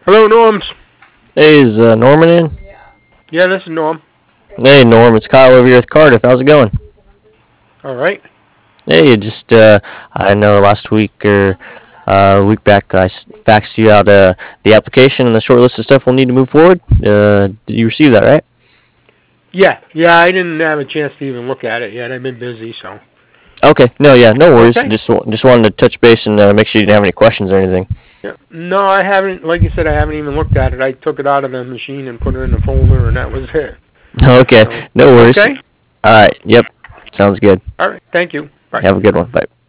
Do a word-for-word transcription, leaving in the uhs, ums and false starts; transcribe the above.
Hello, Norms. Hey, is uh, Norman in? Yeah, this is Norm. Hey, Norm, it's Kyle over here with Cardiff. How's it going? All right. Hey, just uh, I know last week or uh, a week back I s- faxed you out uh, the application and the short list of stuff we'll need to move forward. Uh, did you receive that, right? Yeah, yeah. I didn't have a chance to even look at it yet. I've been busy, so. Okay, no, yeah, no worries. Okay. Just wa- just wanted to touch base and uh, make sure you didn't have any questions or anything. Yeah. No, I haven't. Like you said, I haven't even looked at it. I took it out of the machine and put it in the folder, and that was it. Okay, So. no worries. Okay. All right, yep, sounds good. All right. Thank you. Bye. Have a good one. Bye.